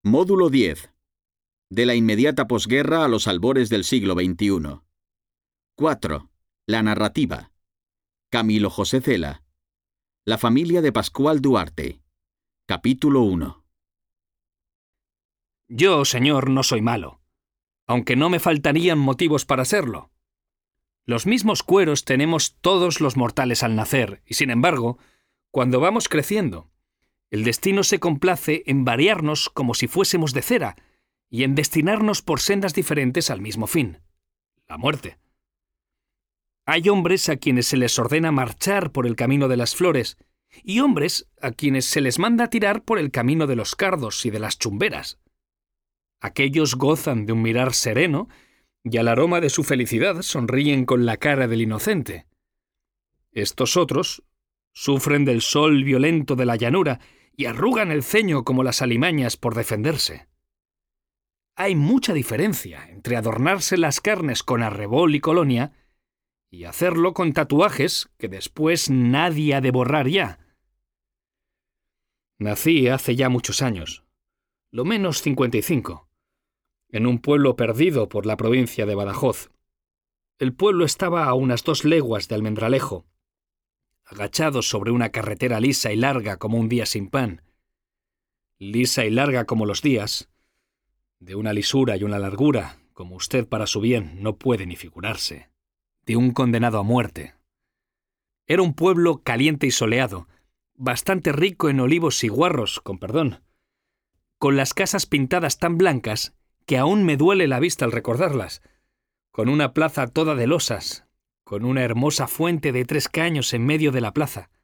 Módulo 10. De la inmediata posguerra a los albores del siglo XXI. 4. La narrativa. Camilo José Cela. La familia de Pascual Duarte. Capítulo 1. Yo, señor, no soy malo, aunque no me faltarían motivos para serlo. Los mismos cueros tenemos todos los mortales al nacer, y sin embargo, cuando vamos creciendo, el destino se complace en variarnos como si fuésemos de cera y en destinarnos por sendas diferentes al mismo fin, la muerte. Hay hombres a quienes se les ordena marchar por el camino de las flores y hombres a quienes se les manda tirar por el camino de los cardos y de las chumberas. Aquellos gozan de un mirar sereno y al aroma de su felicidad sonríen con la cara del inocente. Estos otros sufren del sol violento de la llanura y arrugan el ceño como las alimañas por defenderse. Hay mucha diferencia entre adornarse las carnes con arrebol y colonia y hacerlo con tatuajes que después nadie ha de borrar ya. Nací hace ya muchos años, lo menos 55, en un pueblo perdido por la provincia de Badajoz. El pueblo estaba a unas 2 leguas de Almendralejo, agachado sobre una carretera lisa y larga como un día sin pan. Lisa y larga como los días, de una lisura y una largura, como usted para su bien no puede ni figurarse, de un condenado a muerte. Era un pueblo caliente y soleado, bastante rico en olivos y guarros, con perdón, con las casas pintadas tan blancas que aún me duele la vista al recordarlas, con una plaza toda de losas, con una hermosa fuente de 3 caños en medio de la plaza,